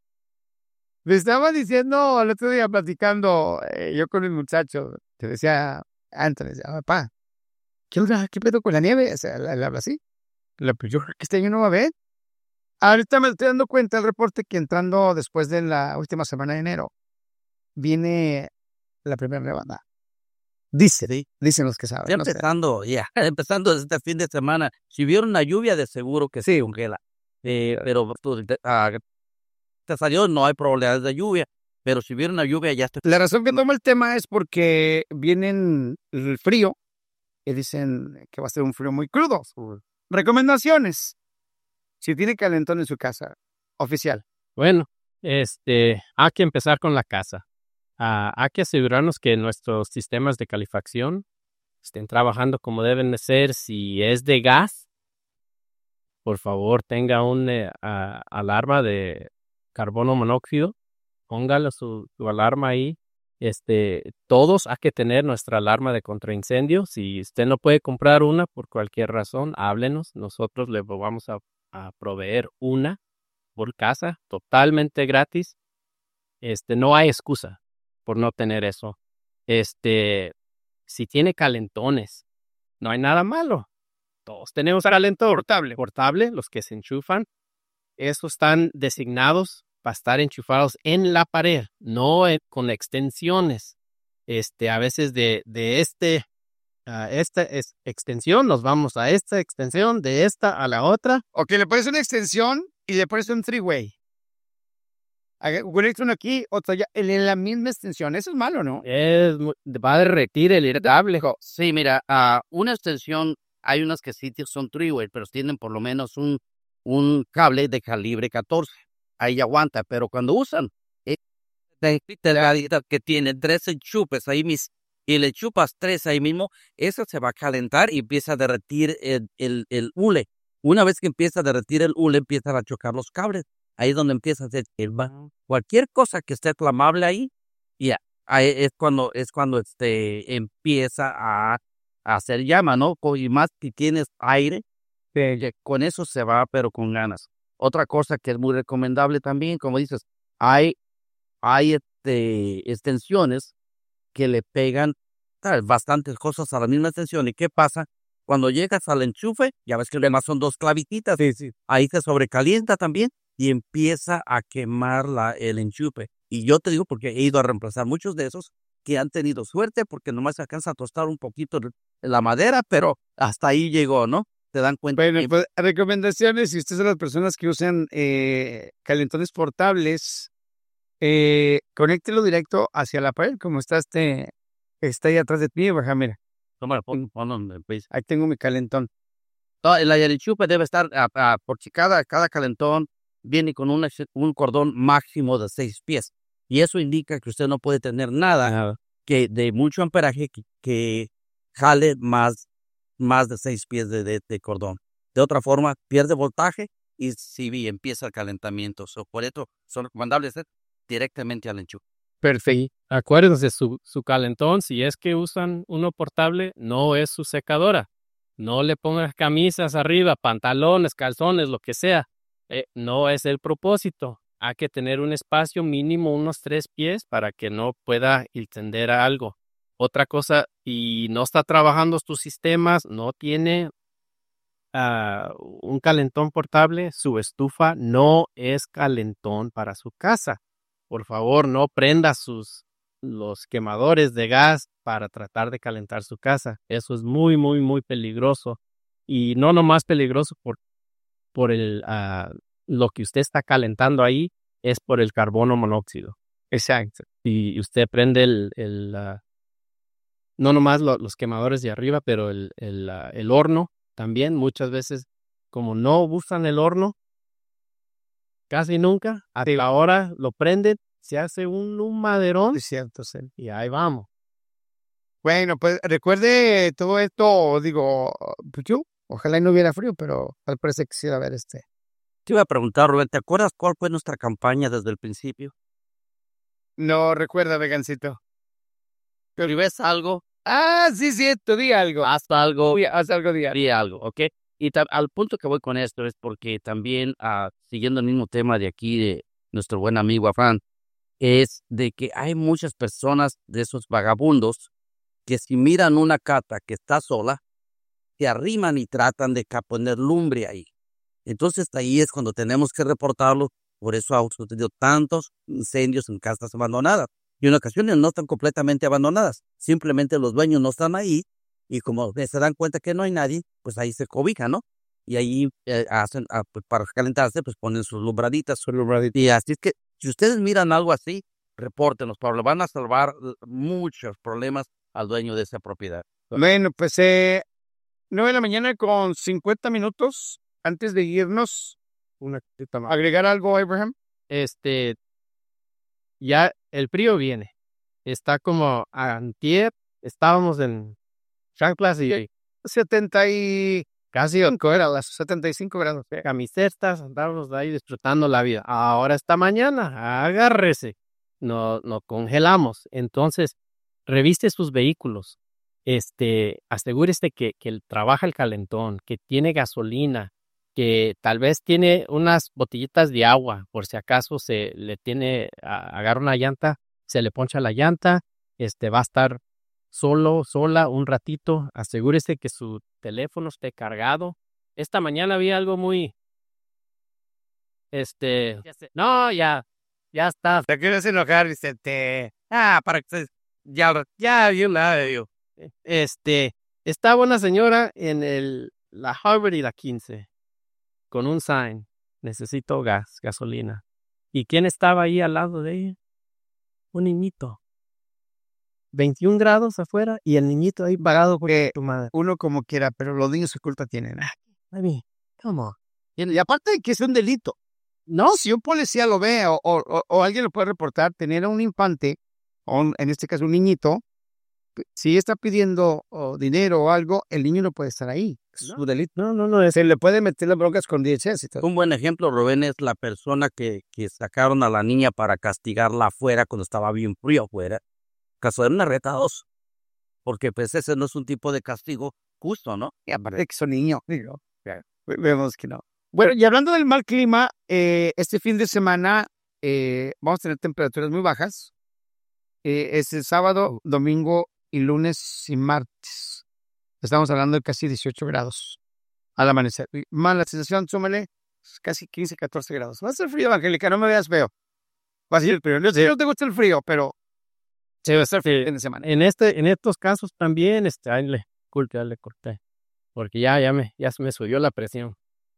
Le estaba diciendo el otro día platicando yo con el muchacho, te decía Anthony, decía, papá, ¿qué pedo con la nieve? O sea, le habla así. Pues yo creo que este año no va a haber. Ahorita me estoy dando cuenta del reporte que entrando después de la última semana de enero, viene la primera nevada. Dicen los que saben. Ya empezando desde este fin de semana, si hubiera una lluvia, de seguro que se congela. Pero gracias a Dios no hay probabilidades de lluvia, pero si hubiera una lluvia ya está. La razón que tomo el tema es porque vienen el frío y dicen que va a ser un frío muy crudo. Recomendaciones. Si tiene calentón en su casa, oficial. Bueno, hay que empezar con la casa. Hay que asegurarnos que nuestros sistemas de calefacción estén trabajando como deben de ser. Si es de gas, por favor tenga una alarma de carbono monóxido. Póngale su alarma ahí. Todos hay que tener nuestra alarma de contraincendio. Si usted no puede comprar una por cualquier razón, háblenos. Nosotros le vamos a proveer una por casa, totalmente gratis. No hay excusa por no tener eso. Si tiene calentones, no hay nada malo. Todos tenemos calentón portable, los que se enchufan. Esos están designados para estar enchufados en la pared, no con extensiones. A veces de esta extensión nos vamos a esta extensión, de esta a la otra. Ok, le pones una extensión y le pones un three-way. Uno aquí, otro allá, en la misma extensión. Eso es malo, ¿no? Va a derretir el irritable. Sí, mira, una extensión, hay unas que sí son three-way, pero tienen por lo menos un cable de calibre 14. Ahí aguanta, pero cuando usan que tiene 3 enchufes ahí y le chupas 3 ahí mismo, eso se va a calentar y empieza a derretir el hule. Una vez que empieza a derretir el hule, empiezan a chocar los cables. ahí es donde empieza a hacer cualquier cosa que esté flamable ahí, ya, ahí es cuando empieza a hacer llama, ¿no? Y más si tienes aire, que con eso se va, pero con ganas. Otra cosa que es muy recomendable también, como dices, hay extensiones que le pegan, ¿sabes?, bastantes cosas a la misma extensión. ¿Y qué pasa? Cuando llegas al enchufe, ya ves que además son 2 clavititas, ahí se sobrecalienta también y empieza a quemar el enchufe. Y yo te digo porque he ido a reemplazar muchos de esos que han tenido suerte porque nomás se alcanza a tostar un poquito la madera, pero hasta ahí llegó, ¿no? Te dan cuenta. Bueno, pues recomendaciones, si ustedes son las personas que usan calentones portables, conéctelo directo hacia la pared, como está ahí atrás de ti, baja, mira. Tómala, ponlo, pues. Ahí tengo mi calentón. El enchufe debe estar por si cada calentón viene con un cordón máximo de 6 pies. Y eso indica que usted no puede tener nada que de mucho amperaje que jale más de 6 pies de cordón. De otra forma, pierde voltaje y sí empieza el calentamiento. Por eso son recomendables directamente al enchufe. Perfecto. Acuérdense, su calentón, si es que usan uno portable, no es su secadora. No le pongas camisas arriba, pantalones, calzones, lo que sea. No es el propósito. Hay que tener un espacio mínimo, unos 3 pies, para que no pueda encender algo. Otra cosa, y no está trabajando tus sistemas, no tiene un calentón portable, su estufa no es calentón para su casa. Por favor, no prenda los quemadores de gas para tratar de calentar su casa. Eso es muy, muy, muy peligroso. Y no nomás peligroso por lo que usted está calentando ahí, es por el carbono monóxido. Exacto. Y usted prende no nomás los quemadores de arriba, pero el horno también. Muchas veces, como no usan el horno, casi nunca, hasta ahora lo prenden, se hace un maderón. Es cierto, sí. Y ahí vamos. Bueno, pues recuerde todo esto, digo, pues ojalá y no hubiera frío, pero al parecer quisiera ver Te iba a preguntar, Rubén, ¿te acuerdas cuál fue nuestra campaña desde el principio? No recuerda, vegancito. Pero si ves algo, Sí, tú di algo. haz algo, Haz algo, di algo, ¿ok? Y al punto que voy con esto es porque también, siguiendo el mismo tema de aquí de nuestro buen amigo Afán, es de que hay muchas personas de esos vagabundos que si miran una cata que está sola, se arriman y tratan de poner lumbre ahí. Entonces ahí es cuando tenemos que reportarlo. Por eso ha sucedido tantos incendios en casas abandonadas. Y en ocasiones no están completamente abandonadas. Simplemente los dueños no están ahí. Y como se dan cuenta que no hay nadie, pues ahí se cobijan, ¿no? Y ahí hacen, pues, para calentarse, pues ponen sus lumbraditas. Y así es que si ustedes miran algo así, repórtenos, Pablo. Van a salvar muchos problemas al dueño de esa propiedad. Bueno, pues 9 de la mañana con 50 minutos. Antes de irnos, una cosita más. ¿Agregar algo, Abraham? Ya el frío viene. Está como antier, estábamos en chanclas y 70 y casi 5 era las 75 grados. camisetas, andábamos ahí disfrutando la vida. Ahora esta mañana, agárrese. No congelamos. Entonces, reviste sus vehículos. Asegúrese que trabaja el calentón, que tiene gasolina, que tal vez tiene unas botellitas de agua, por si acaso agarra una llanta, se le poncha la llanta, va a estar sola un ratito. Asegúrese que su teléfono esté cargado. Esta mañana había algo muy, no, ya está. ¿Te quieres enojar, Vicente? Para que ya vio nada de yo. Estaba una señora en la Harvard y la 15 con un sign, necesito gasolina. ¿Y quién estaba ahí al lado de ella? Un niñito. 21 grados afuera y el niñito ahí pagado por tu madre. Uno como quiera, pero los niños qué culpa tienen. ¿Cómo? Y aparte de que es un delito. No, si un policía lo ve o alguien lo puede reportar, tener a un infante, en este caso un niñito, si está pidiendo dinero o algo, el niño no puede estar ahí. su delito. No, Se le puede meter las broncas con DHS y todo. Un buen ejemplo, Rubén, es la persona que sacaron a la niña para castigarla afuera cuando estaba bien frío afuera. Caso de una reta 2. Porque pues ese no es un tipo de castigo justo, ¿no? Y aparte de que son niños, digo, vemos que no. Bueno, y hablando del mal clima, este fin de semana vamos a tener temperaturas muy bajas. Es el sábado, domingo y lunes y martes. Estamos hablando de casi 18 grados al amanecer. Y más la sensación, súmale, casi 15, 14 grados. Va a ser frío, Angélica, no me veas feo. Va a ser frío. Yo sé que no te gusta el frío, pero se va a estar frío el fin de semana. En estos casos también, ahí le corté, porque ya se me subió la presión.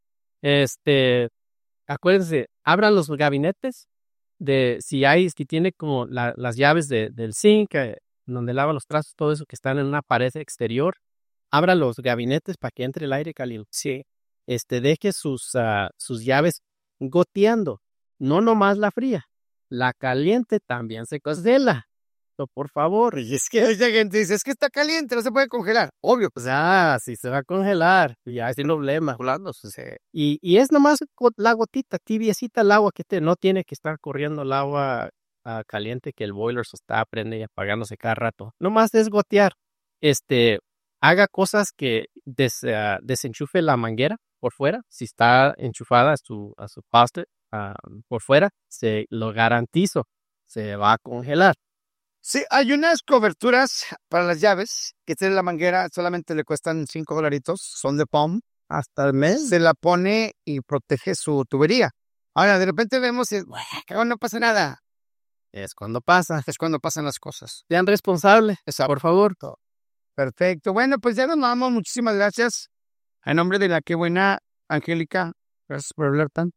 Acuérdense, abran los gabinetes si tiene como las llaves del zinc, donde lava los trastos, todo eso que están en una pared exterior, abra los gabinetes para que entre el aire caliente. Sí. Deje sus llaves goteando, no nomás la fría, la caliente también se congela. Por favor. Y es que hay gente dice, es que está caliente, no se puede congelar. Obvio. Pues sí se va a congelar, ya sin problema. Y es nomás la gotita, tibiecita el agua, que no tiene que estar corriendo el agua caliente, que el boiler se está prende y apagándose cada rato. Nomás es gotear. Haga cosas que desenchufe la manguera por fuera. Si está enchufada a su poste por fuera, se lo garantizo, se va a congelar. Sí, hay unas coberturas para las llaves que tiene la manguera, solamente le cuestan $5, son de POM. Hasta el mes. Se la pone y protege su tubería. Ahora, de repente vemos y no pasa nada. Es cuando pasa. Es cuando pasan las cosas. Sean responsables, por favor. Perfecto. Bueno, pues ya nos vamos. Muchísimas gracias. En nombre de la Qué Buena, Angélica, gracias por hablar tanto.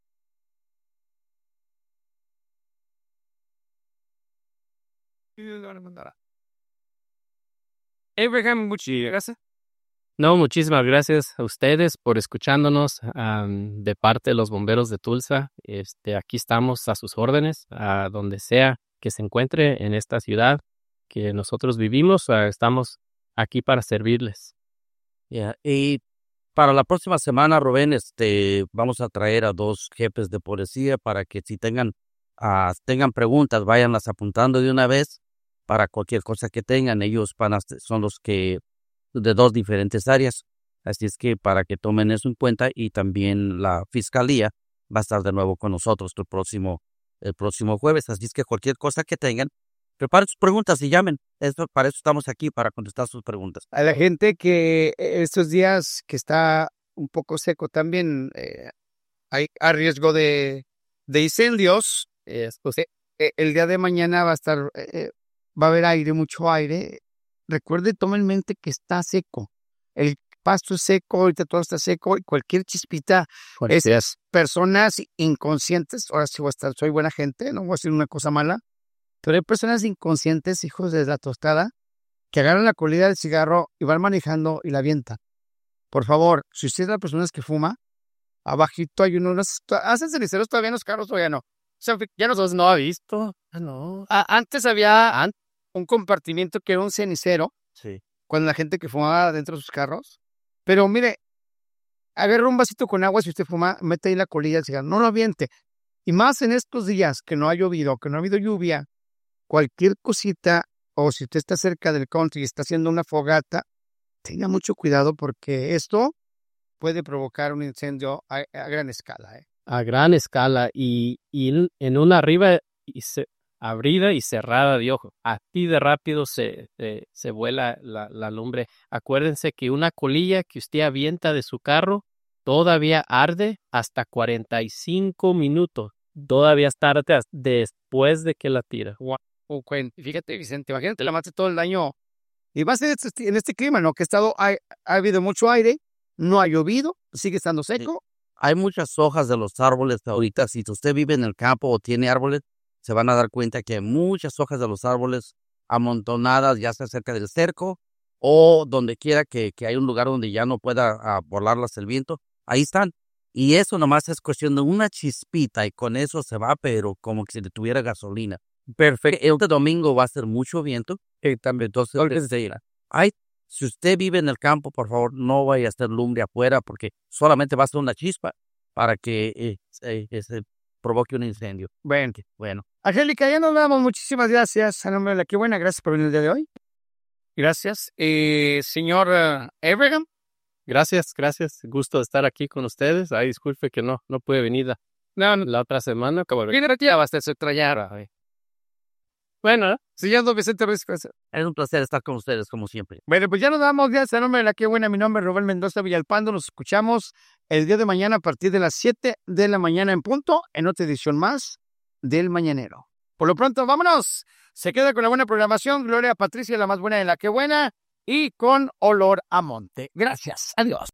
Abraham, muchas gracias. No, muchísimas gracias a ustedes por escuchándonos de parte de los bomberos de Tulsa. Aquí estamos a sus órdenes, a donde sea que se encuentre en esta ciudad que nosotros vivimos. Estamos aquí para servirles. Y para la próxima semana, Rubén, vamos a traer a 2 jefes de policía para que si tengan preguntas, váyanlas apuntando de una vez para cualquier cosa que tengan. Ellos son los que de 2 diferentes áreas. Así es que para que tomen eso en cuenta, y también la fiscalía va a estar de nuevo con nosotros el próximo jueves. Así es que cualquier cosa que tengan, preparen sus preguntas y llamen. Para eso estamos aquí, para contestar sus preguntas. A la gente que estos días que está un poco seco también, hay riesgo de incendios. El día de mañana va a haber aire, mucho aire. Recuerde, tome en mente que está seco. El pasto es seco, ahorita todo está seco, y cualquier chispita es personas inconscientes. Ahora sí soy buena gente, no voy a decir una cosa mala, pero hay personas inconscientes, hijos de la tostada, que agarran la colilla del cigarro y van manejando y la avientan. Por favor, si usted es de las personas que fuma, abajito hay ¿hacen ceniceros todavía en los carros o ya no? O sea, ya no ha visto. No. Antes había un compartimiento que era un cenicero. Sí. Cuando la gente que fumaba dentro de sus carros. Pero mire, agarra un vasito con agua, si usted fuma, mete ahí la colilla del cigarro, no lo aviente. Y más en estos días que no ha llovido, que no ha habido lluvia, cualquier cosita, o si usted está cerca del country y está haciendo una fogata, tenga mucho cuidado porque esto puede provocar un incendio a gran escala. A gran escala y en una abrida y cerrada de ojo. Así de rápido se vuela la lumbre. Acuérdense que una colilla que usted avienta de su carro todavía arde hasta 45 minutos. Todavía está después de que la tira. Wow. Fíjate, Vicente, imagínate, la mate todo el año. Y más en este clima, ¿no? Que ha habido mucho aire, no ha llovido, sigue estando seco. Hay muchas hojas de los árboles ahorita. Si usted vive en el campo o tiene árboles, se van a dar cuenta que hay muchas hojas de los árboles amontonadas, ya sea cerca del cerco o donde quiera que hay un lugar donde ya no pueda volarlas el viento. Ahí están. Y eso nomás es cuestión de una chispita y con eso se va, pero como que si le tuviera gasolina. Perfecto. Este domingo va a ser mucho viento. También, Entonces, hay Si usted vive en el campo, por favor, no vaya a hacer lumbre afuera porque solamente va a ser una chispa para que se provoque un incendio. Bueno. Angélica, ya nos vamos. Muchísimas gracias. A nombre de la que buena, gracias por venir el día de hoy. Gracias. Señor Abraham. Gracias. Gusto de estar aquí con ustedes. Ay, disculpe que no pude venir la otra semana. ¿Quién retiraba hasta se trayara? Bueno, Señor Vicente Ruiz. Es un placer estar con ustedes, como siempre. Bueno, pues ya nos vamos. Gracias a nombre de la que buena. Mi nombre es Rubén Mendoza Villalpando. Nos escuchamos el día de mañana a partir de las 7 de la mañana en punto, en otra edición más del Mañanero. Por lo pronto, vámonos. Se queda con la buena programación. Gloria Patricia, la más buena de la que buena. Y con olor a monte. Gracias. Adiós.